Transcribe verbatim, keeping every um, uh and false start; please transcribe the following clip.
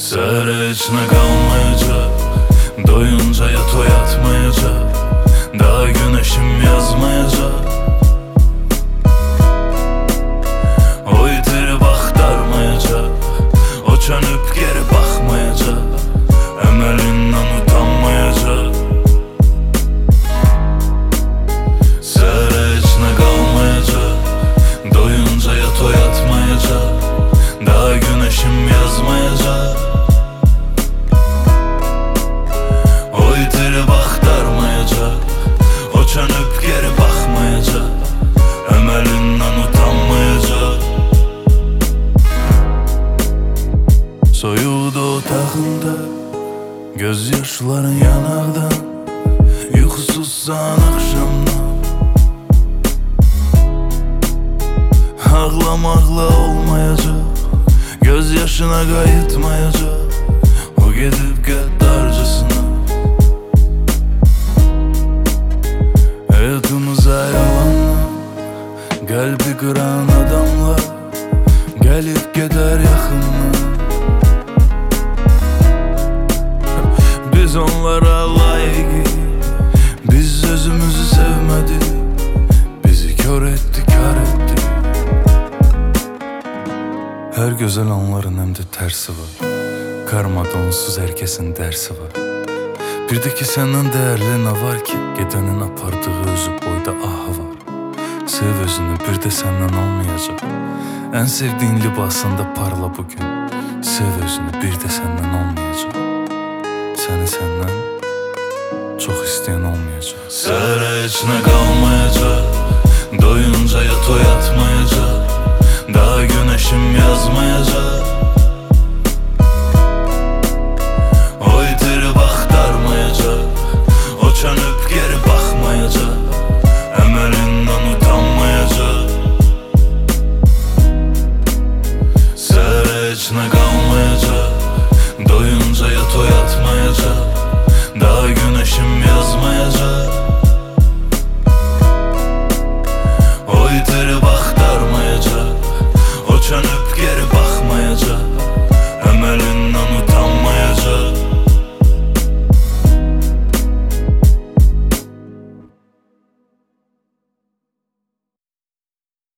Seher içine kalmayacak, doyunca yat o yatmayacak, daha güneşim yazmayacak. O itirip aktarmayacak, o çönüp geri bakmayacak, emelinden utanmayacak. Seher içine kalmayacak, doyunca yat o yatmayacak, daha güneşim yazmayacak. O itirip aktarmayacak, o çönüp geri bakmayacak, emelinden utanmayacak. Soyuldu otağında, gözyaşların yanardan, uykusuzsan akşamdan. Ağlamakla olmayacak, gözyaşına kayıtmayacak, o gidip gaddarcasına. Hayatımıza yalanla, kalbi kıran adamlar gelip gider yakınlar. Biz onlara layık, biz özümüzü sevmedik, bizi kör etti, kar etti. Her güzel anların hem de tersi var, karma donsuz herkesin dersi var. Bir de ki senden değerli ne var ki, gidenin apardığı özü boyda ahı var. Sev özünü, bir de senden olmayacak, en sevdiğin libasında parla bugün. Sev özünü, bir de senden olmayacak, seni senden çok isteyen olmayacak. Seher içine kalmayacak, doyunca yat o yatmayacak, daha güneşim yazmayacak.